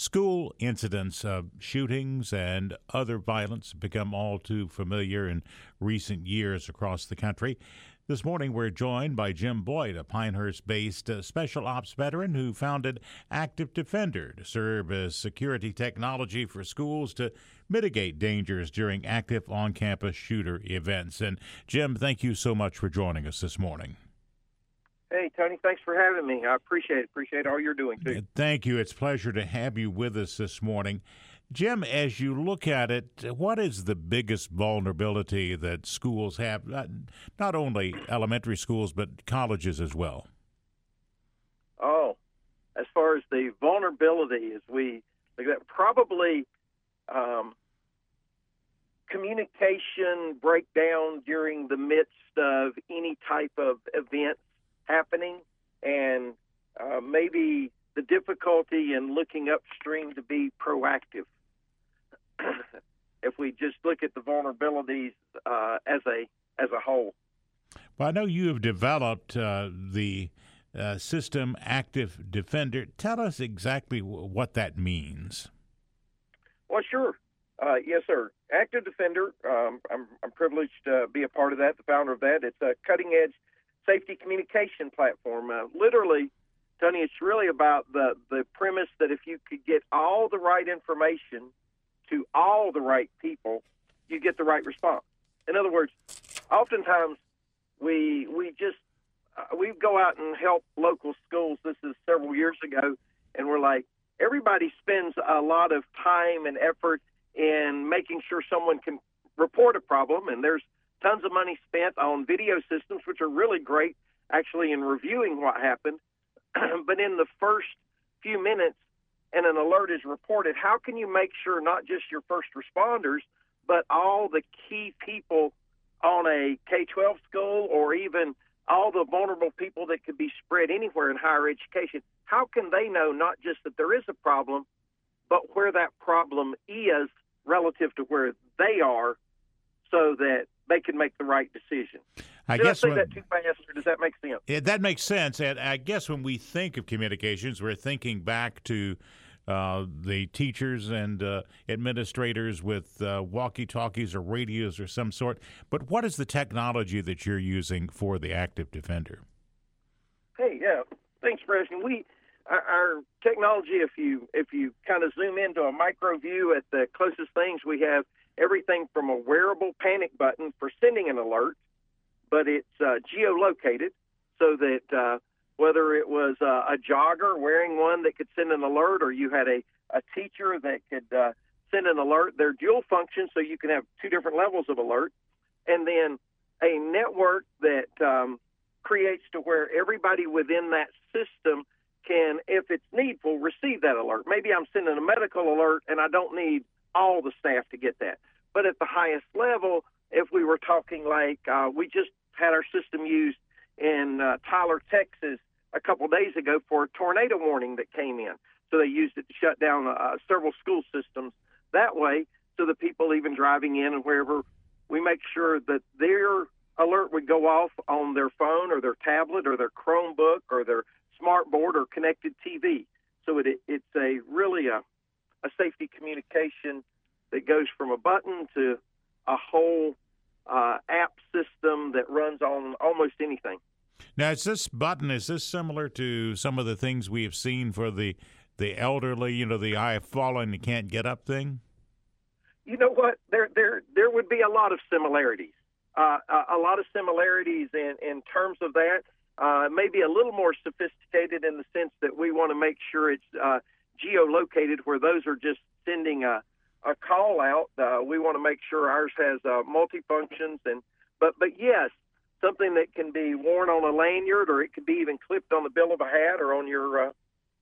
School incidents of shootings and other violence become all too familiar in recent years across the country. This morning, we're joined by Jim Boyd, a Pinehurst-based special ops veteran who founded Active Defender to serve as security technology for schools to mitigate dangers during active on-campus shooter events. And Jim, thank you so much for joining us this morning. Hey, Tony, thanks for having me. I appreciate it. Appreciate all you're doing, too. Thank you. It's a pleasure to have you with us this morning. Jim, as you look at it, what is the biggest vulnerability that schools have, not only elementary schools, but colleges as well? Oh, as far as the vulnerability, as we look at, probably communication breakdown during the midst of any type of event happening, and maybe the difficulty in looking upstream to be proactive. If we just look at the vulnerabilities as a whole. Well, I know you have developed the system Active Defender. Tell us exactly what that means. Well, sure. Yes, sir. Active Defender, I'm privileged to be a part of that, the founder of that. It's a cutting-edge safety communication platform. Literally, Tony, it's really about the premise that if you could get all the right information to all the right people, you get the right response. In other words, oftentimes we go out and help local schools. This is several years ago, and we're like, everybody spends a lot of time and effort in making sure someone can report a problem, and there's tons of money spent on video systems, which are really great, actually, in reviewing what happened. But in the first few minutes, and an alert is reported, how can you make sure not just your first responders, but all the key people on a K-12 school, or even all the vulnerable people that could be spread anywhere in higher education, how can they know not just that there is a problem, but where that problem is relative to where they are, so that they can make the right decision? Did I say that too fast, or does that make sense? Yeah, that makes sense. And I guess when we think of communications, we're thinking back to the teachers and administrators with walkie-talkies or radios or some sort. But what is the technology that you're using for the Active Defender? Hey, yeah, thanks for asking. Our technology, if you kind of zoom into a micro view at the closest things, we have everything from a wearable panic button for sending an alert, but it's geolocated so that whether it was a jogger wearing one that could send an alert, or you had a teacher that could send an alert, they're dual function, so you can have two different levels of alert, and then a network that creates to where everybody within that system can, if it's needful, receive that alert. Maybe I'm sending a medical alert, and I don't need all the staff to get that. But at the highest level, if we were talking like we just had our system used in Tyler, Texas, a couple days ago for a tornado warning that came in. So they used it to shut down several school systems that way, so the people even driving in and wherever, we make sure that their alert would go off on their phone or their tablet or their Chromebook or their smart board or connected TV. So it's really a safety communication that goes from a button to a whole app system that runs on almost anything. Now, is this similar to some of the things we have seen for the elderly, the I have fallen and can't get up thing? You know what? There would be a lot of similarities. A lot of similarities in terms of that. Maybe a little more sophisticated in the sense that we want to make sure it's geolocated, where those are just sending a call out. We want to make sure ours has multifunctions, but yes, something that can be worn on a lanyard, or it could be even clipped on the bill of a hat or on your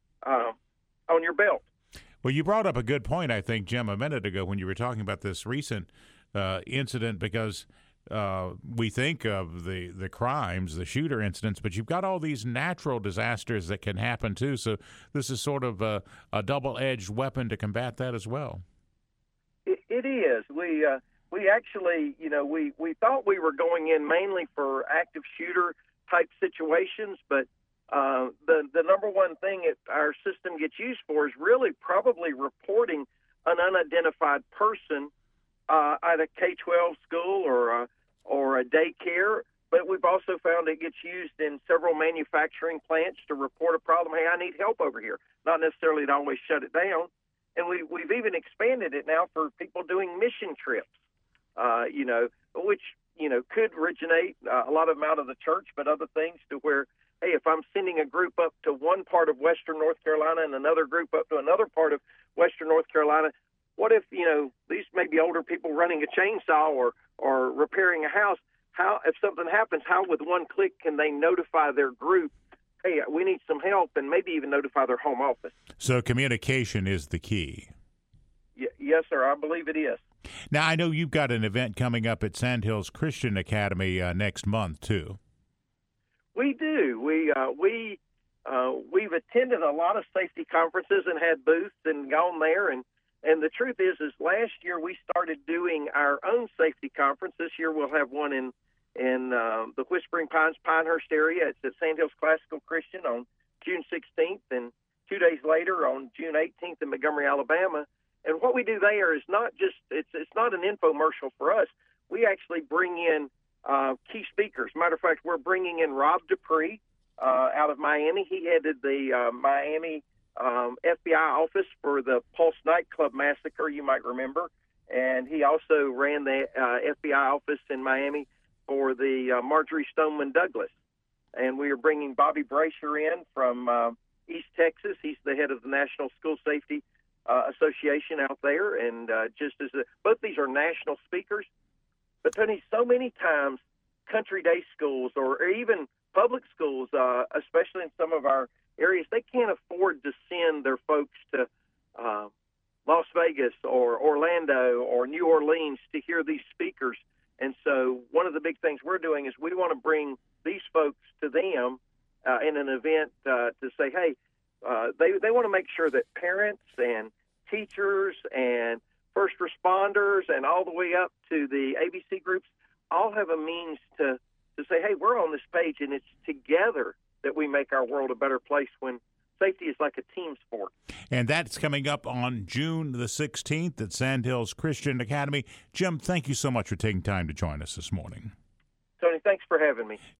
belt. Well, you brought up a good point, I think, Jim, a minute ago when you were talking about this recent incident, because we think of the crimes, the shooter incidents, but you've got all these natural disasters that can happen too. So this is sort of a double-edged weapon to combat that as well. It is. We actually, we thought we were going in mainly for active shooter type situations, but the number one thing our system gets used for is really probably reporting an unidentified person at a K-12 school or a daycare. But we've also found it gets used in several manufacturing plants to report a problem. Hey, I need help over here. Not necessarily to always shut it down. And we've even expanded it now for people doing mission trips, which, could originate a lot of them out of the church, but other things to where, hey, if I'm sending a group up to one part of Western North Carolina and another group up to another part of Western North Carolina, what if, these may be older people running a chainsaw or repairing a house? How, if something happens, how with one click can they notify their group, hey, we need some help, and maybe even notify their home office? So communication is the key. Yes, sir, I believe it is. Now, I know you've got an event coming up at Sandhills Christian Academy next month, too. We do. We've attended a lot of safety conferences and had booths and gone there. And the truth is last year we started doing our own safety conference. This year we'll have one in the Whispering Pines, Pinehurst area. It's at Sandhills Classical Christian on June 16th, and 2 days later on June 18th in Montgomery, Alabama. And what we do there is not just it's not an infomercial for us. We actually bring in key speakers. Matter of fact, we're bringing in Rob Dupree out of Miami. He headed the Miami FBI office for the Pulse nightclub massacre, you might remember. And he also ran the FBI office in Miami for the Marjorie Stoneman Douglas. And we are bringing Bobby Brasher in from East Texas. He's the head of the National School Safety Association out there. And both these are national speakers. But, Tony, so many times country day schools or even public schools, especially in some of our areas, they can't afford to send their folks to Las Vegas or Orlando or New Orleans to hear these speakers. And so one of the big things we're doing is we want to bring these folks to them in an event to say, hey, they want to make sure that parents and teachers and first responders and all the way up to the ABC groups all have a means to say, hey, we're on this page, and it's together that we make our world a better place when safety is like a team sport. And that's coming up on June the 16th at Sandhills Christian Academy. Jim, thank you so much for taking time to join us this morning. Tony, thanks for having me.